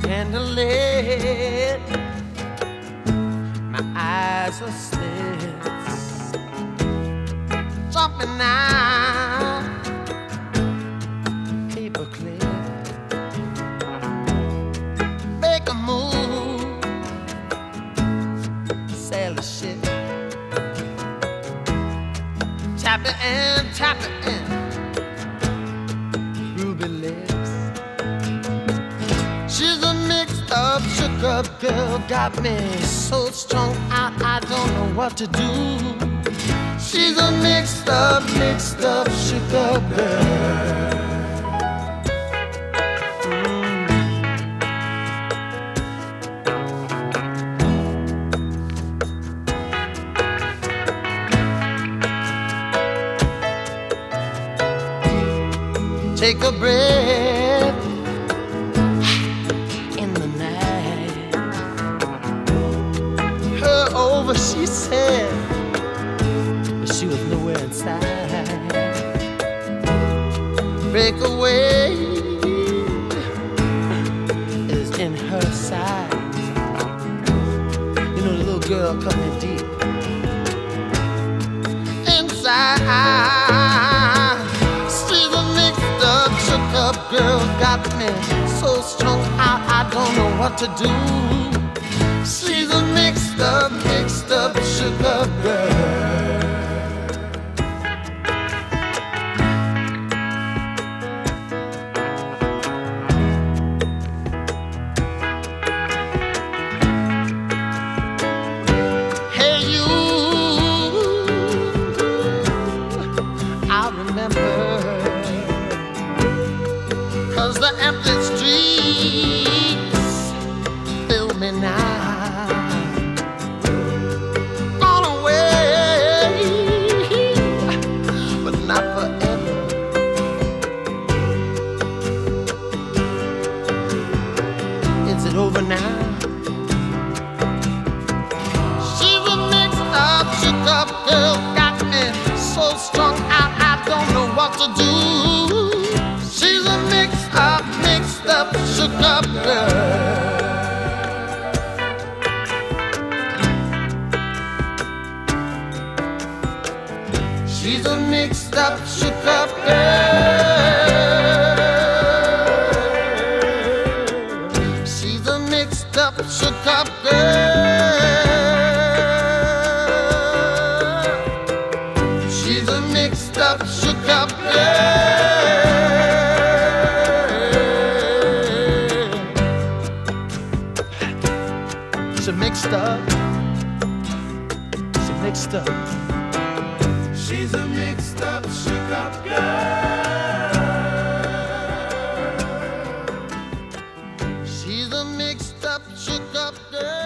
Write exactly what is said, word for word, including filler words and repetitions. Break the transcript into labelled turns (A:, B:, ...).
A: handle it. My eyes are slits, jumping out, paper clip. Make a move, sail a ship. Tap it in, tap it in, ruby lips. She's a mixed up, shook up girl, got me so strung out I don't know what to do. She's a mixed up, mixed up, shook up girl. Take a breath in the night. Her over, she said, but she was nowhere inside. Breakaway is in her side. You know the little girl coming deep inside. Up girl got me so strung out I don't know what to do. She's a mixed up, mixed up, shook up girl. Hey you, I remember, 'cause the empty streets fill me now. Gone away, but not forever. Is it over now? She's a mixed up, shook up girl, got me so strung out I don't know what to do. She's a mixed up, mixed up, shook up girl. She's a mixed up, shook up girl. She's a mixed up, shook up girl. She's a mixed up, shook up girl. She mixed up, she mixed up. She's a mixed up, shook up girl. She's a mixed up, shook up girl.